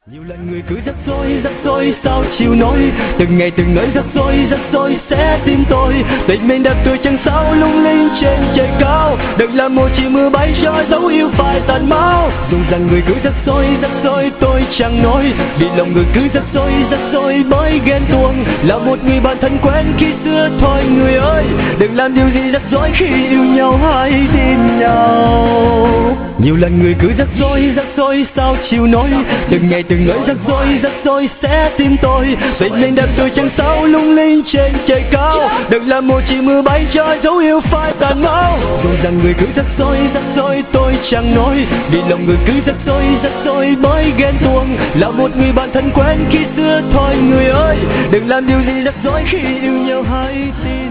Nhiều lần người cứ rắc rối sao chịu nổi. Từng ngày từng nơi rắc rối sẽ tìm tôi. Tình mình đặt tôi chẳng sao lung linh trên trời cao. Đừng làm một chỉ mưa bay cho dấu yêu phải tàn máu. Dù rằng người cứ rắc rối tôi chẳng nói. Vì lòng người cứ rắc rối bởi ghen tuông. Là một người bạn thân quen khi xưa thôi người ơi. Đừng làm điều gì rắc rối khi yêu nhau hãy tin nhau. Nhiều lần người cứ rắc rối sao chịu nổi. Từng ngày từng nơi rắc rối sẽ tìm tôi. Tình mình đặt tôi chẳng sao lung linh trên trời cao. Đừng làm một chỉ mưa bay cho dấu yêu phai tàn máu. Dù rằng người cứ rắc rối tôi chẳng nói. Vì lòng người cứ rắc rối bởi ghen tuông. Là một người bạn thân quen khi xưa thôi người ơi. Đừng làm điều gì rắc rối khi yêu nhau hãy tin.